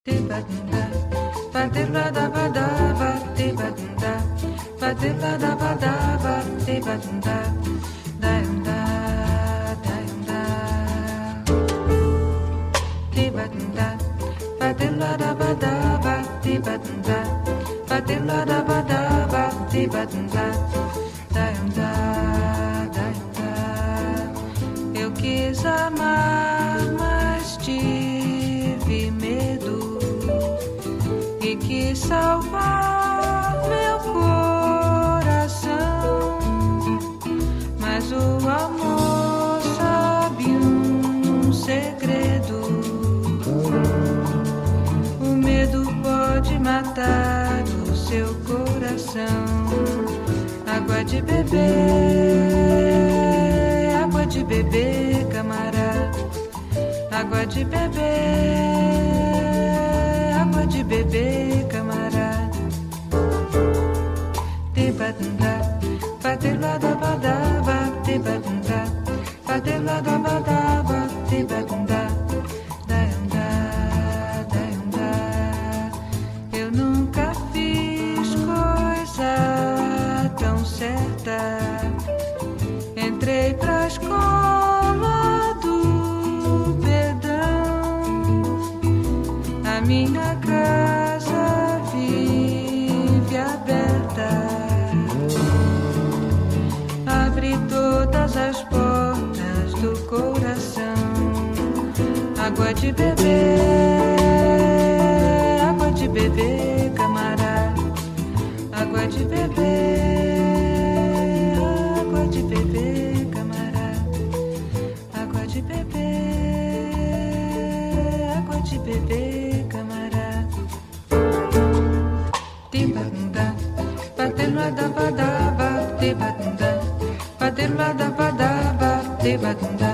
Eu quis amar, mas tive medo e quis salvar meu coração, mas o amor sabe um segredo. O medo pode matar o seu coração. Água de beber, camarada. Água de beber, camarada. Tibadunda, bateladabadaba, tibadunda, bateladabadaba, tibadunda, daiunda, daiunda. Eu nunca fiz coisa tão certa. Entrei pra escola do perdão. A minha casa vive aberta. Abre todas as portas do coração. Água de beber, camarada. Água de beber, camarada. Água de beber, camarada. Tibadunda, bateladabadaba, tibadunda, bateladabadaba, tibadunda.